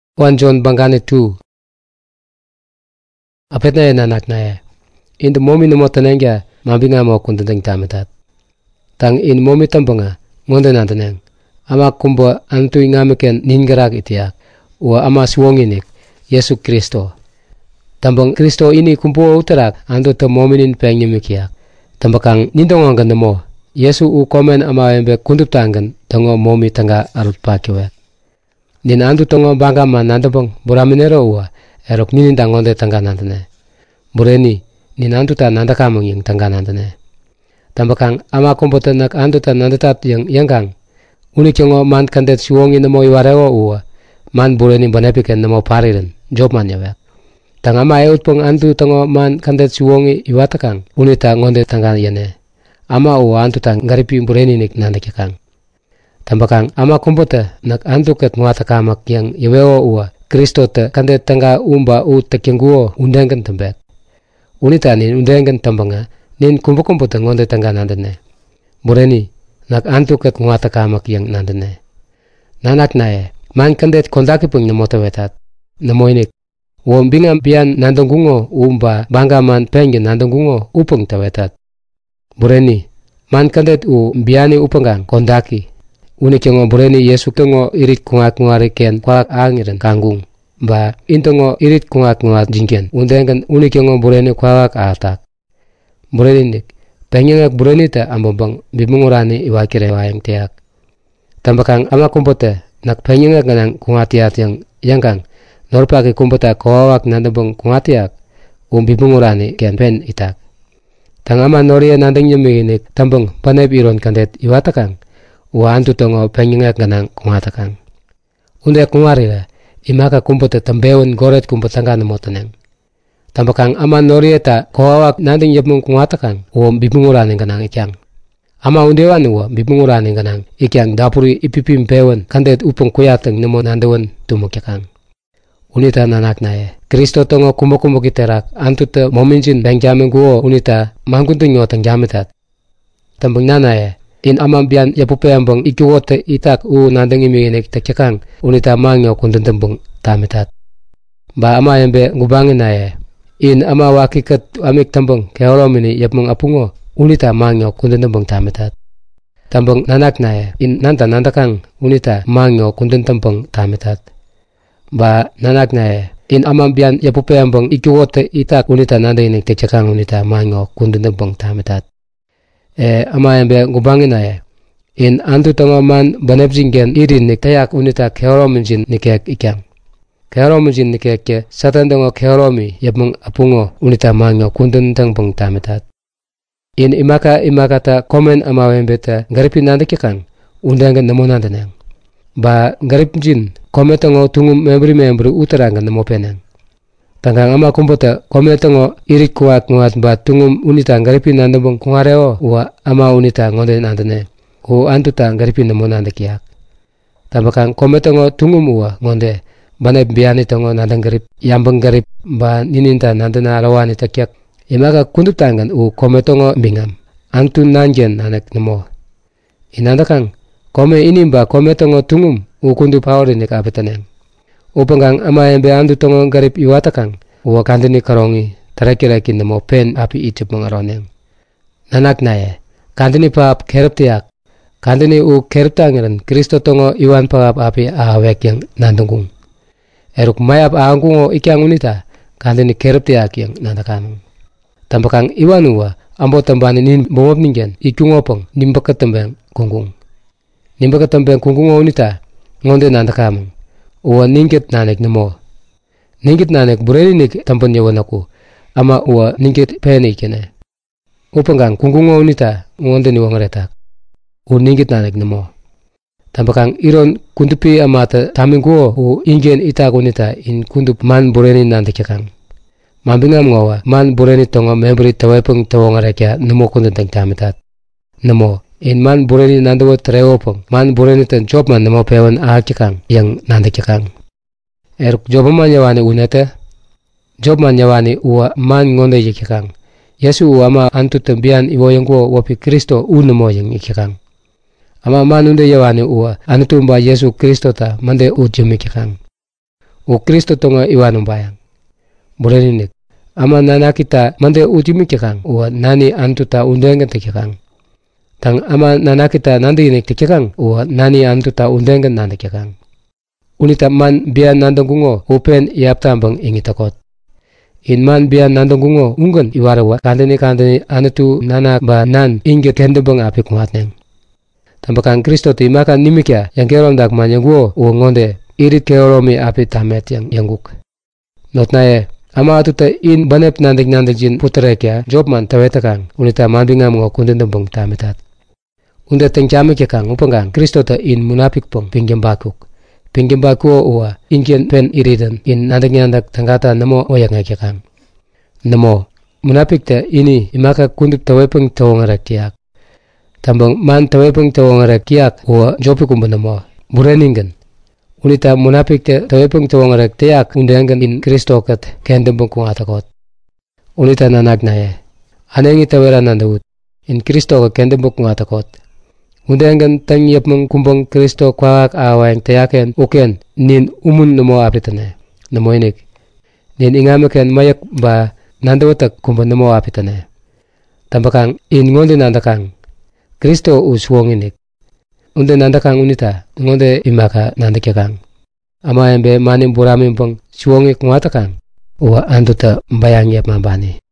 1 John bangkane 2. Apetna ya nanak na ya. In the momi no motanengya mabinga mo kunteng tamitat. Tang in momi tambanga ngonde nantaneng. Ama kumbo antu ingameken ningarak itiak. Wa ama suwonginik Yesu Kristo. Tambang Kristo ini kumpo utarak antu te mominin pengyamikiak. Tambakang nindongangan namo. Yesu u komen ama embe kundup tangan tongo momi tanga arut pakiwek. Nin antu tongo bangga man nandabang buraminero uwa erok ninin tangonde tangga nandane. Bureni nin antu ta nandakamang yung tangga nandane. Tambakang ama kompote nak antu ta nandatat yung yangkang. Unik yung man kandet suwongi namo iwarewo uwa man bureni banepiken namo pariren job man yawek. Tang ama eut pong antu tongo man kandet suwongi iwatakang unita ngonde tangga yane. Ama uwa antu ta ngaripi bureni nik nandakikang. Tambakang ama kompote nak antu ket nguatakamak yang yawewo uwa Kristo te kandet tangga umba u tekengguo undengan tembek. Unita nin undengan tambanga nin kumpo-kumpo te ngonde tangga nandane. Bureni nak antu ket nguatakamak yang nandane. Nanak nae man kandet kondaki pung namote wetat. Namoinik wom bingam bian nandongungo umba bangga man pengen nandongungo upung tawetat. Bureni man kandet u biani upangang kondaki. Unik yung bureni Yesu tongo irit kungat-ngwari ken kwak angiran kanggung. Ba intongo irit kungat-ngwat jingken. Undengan unik yung bureni kwak atak. Bureni nik. Pengyangak bureni ta ambabang bimungurani iwakire wayang tiyak. Tambakang ama kumpote nak pengyangak ganang kungatiat yang yangkang. Norpaki kumpota kawak nandabang kungatiak. Bimungurani ken pen itak. Tang ama noria nandang yamiginik tambang panep iron kandet iwatakang. Wa antu tongo pengyangak ganang kungatakang. Unde kungarira, imaka kumpote tambewan goret kumpotangga namotaneng. Tambakang ama norieta kawak nanding yapmung kungatakang, uwa bibunguraning ganang ikyang. Ama undewan uwa bibunguraning ganang ikyang dapuri ipipim bewan kandet upang kuyatang namo nandawan tumukyakang. Unita nanak nae, Kristo tongo kumbo-kumbo kiterak, antu te mominjin bengjamin guo unita mangkuntung nyotang jamitat. Tambang nanae, in amam bian yapupeambang ikiwote itak u nandang imiginik tekyakang unita mangyo kundentembang tamitat. Ba ama yambe ngubangin nae. In ama wakikat amik tambang keolomini yapmang apungo unita mangyo kundentembang tamitat. Tambang nanak nae. In nandakang unita mangyo kundentembang tamitat. Ba nanak nae. In amam bian yapupeambang ikiwote itak unita nandang inik tekyakang unita mangyo kundentembang tamitat. Ama yambe ngubangin nae. In antu tongo man banepjingen irin nik tayak unita keorominjin nikek ikyang. Keorominjin nikek ke satan tongo keoromi yapmang apungo unita mangyo kundentang pang tamitat. In imakata komen ama yambe ta garipin nandakikang undangan namo nandanang. Ba garipjin komen tongo tungum membri utarangan namo penang. Tanggang ama kumpota kometongo irik kuat nguat ba tungum unita garipin nandabang kungareo wa ama unita ngonde nandane. Ku antuta garipin namo nandakiak. Tambakang kometongo tungum uwa ngonde banay biani tongo nandang garip yambang garip ba nininta nandana rawani takyak. Imaka kundup tangan u kometongo bingam. Antu nanjen nanak namo. Inandakang kome inimba kometongo tungum u kundup hawrinik apetaneng. Upanggang ama yambe andu tongo garip iwatakang uwa kandini karongi tarakirakin namo pen api itip mangaroneng. Nanak nae, kandini paap kerep tiak, kandini u kerep tangiran Kristo tongo iwan paap api ahawek yang nandunggung. Eruk mayap aangkungo ikyang unita, kandini kerep tiak yang nandakamang. Tambakang iwan uwa, ambo tambani nin bomop ningen ikungopang nimbakatambang kunggung. Nimbakatambang kunggungo unita, ngonde nandakamang. Uwa ningkit nanek namo. Ningkit nanek bureni nik tampan yawan aku. Ama uwa ningkit pene ikene. Upanggang kungkungo unita ngonde niwang retak. U ningkit nanek namo. Tambakang iron kundupi amata tamingguo u ingen itak unita in kundup man bureni nandikyakang. Mambingam ngawa man bureni tonga membri tawepang tawangarekya namo kundentang tamitat. Namo. In man bureni nandawa trewopang, man bureni tan job man namo pewan ahakyakang yang nandakyakang. Eruk job man yawani unete, job man yawani uwa man ngonde yakyakang. Yesu uwa ama antu tambian iwoyang kuwa wapi Kristo namo yang ikyakang. Ama man unde yawani uwa anutumba Yesu Kristo ta mande ujum ikyakang. o Kristo tonga iwanong bayang. Bureninik, ama nana kita mande ujimi kekang, o nani antuta undengan tekekang. Tang ama nana kita nandi inik tekekang, o nani antuta undengan nanda kekang. Unita man biya nandongungo open iaptambang ingitakot. In man biya nandongungo ungan iwarawa kandani anatu nana ba nan inget kendebang api kumatneng. Tambakang Kristo ti maka nimikya yang kerom dak manyaguo o ngonde irit keoromi api tamet yang yangguk. Notnae ama atuta in banep nandik jin puterekya job man tawetakang unita mambingam ngo kundendembang tametat. Unda tengcami kekang upanggang Kristo ta in munapik pong pinggem bakuk. Pinggem bakuo uwa inken pen iridan in nandak tanggata namo oyak ngakekang. Namo munapik ta ini imaka kundup tawepeng tawongarak tiak. Tambang man tawepeng tawongarak tiak uwa jopi kumbanamo bureningen. Unita munapik ta tawepeng tawongarak tiak undangan in Kristo kat kendembang kung atakot. Unita nanagnaye anengi tawera nandaut in Kristo kat kendembang kung atakot. Undangan tangyap mong kumbang Kristo kwak awang tayaken uken nin umun namo apitane. Namo inik. Nin ingamaken mayak ba nandawatak kumbang namo apitane. Tambakang in ngonde nandakang Kristo uswong inik. Unde nandakang unita ngonde imaka nandakyakang. Ama embe manim buramin pang suwongi kumatakang. Uwa anduta bayang yap mambani.